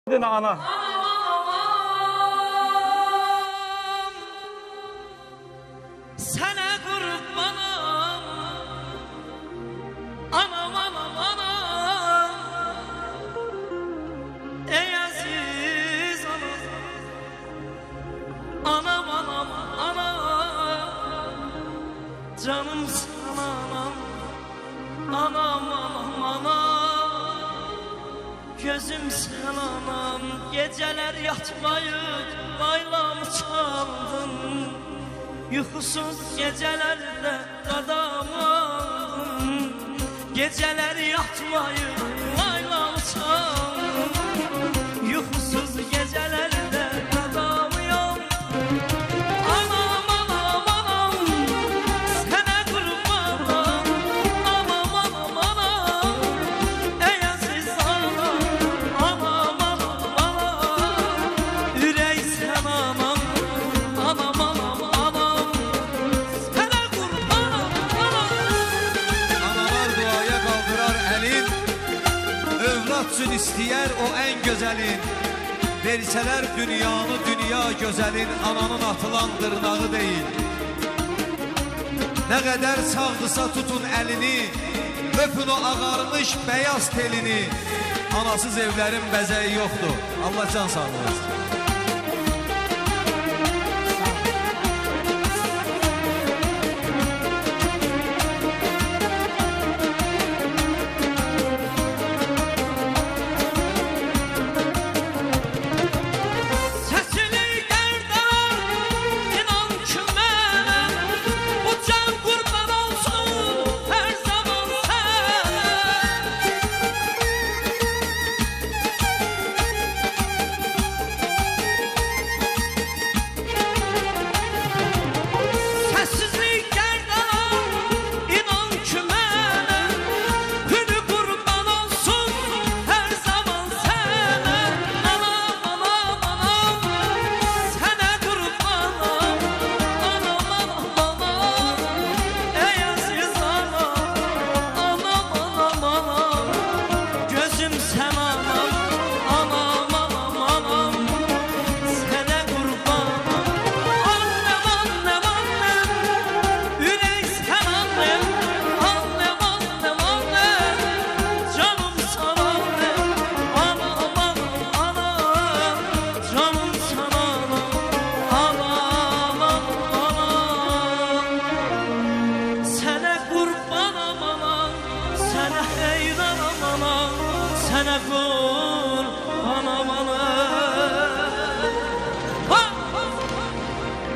Ana. Sana kurbanım, anam anam anam, ey aziz anam, anam anam anam, canım sana anam, anam anam anam, gözüm sana anam, geceler yatmayıp baylamı çaldın. Yuxusuz gecelerde qadam aldım, geceler yatmayıp laylam çaldım. Yuxusuz gecelerde qadam aldım. Anam anam anam, sənə qurbanam. Anam anam anam, ey aziz anam. Anam anam anam, ürək sən anam. Anam anam anam, sənə qurbanam anam. Analar duaya qaldırar əlin, övlad üçün istəyər o ən gözəlin. Versələr dünyanı dünya gözəlin, ananın atılan dırnağı deyil. Nə qədər sağdısa tutun əlini, öpün o ağarmış beyaz telini. Anasız evlərin bəzəyi yoxdur. Allah can sağlığı versin.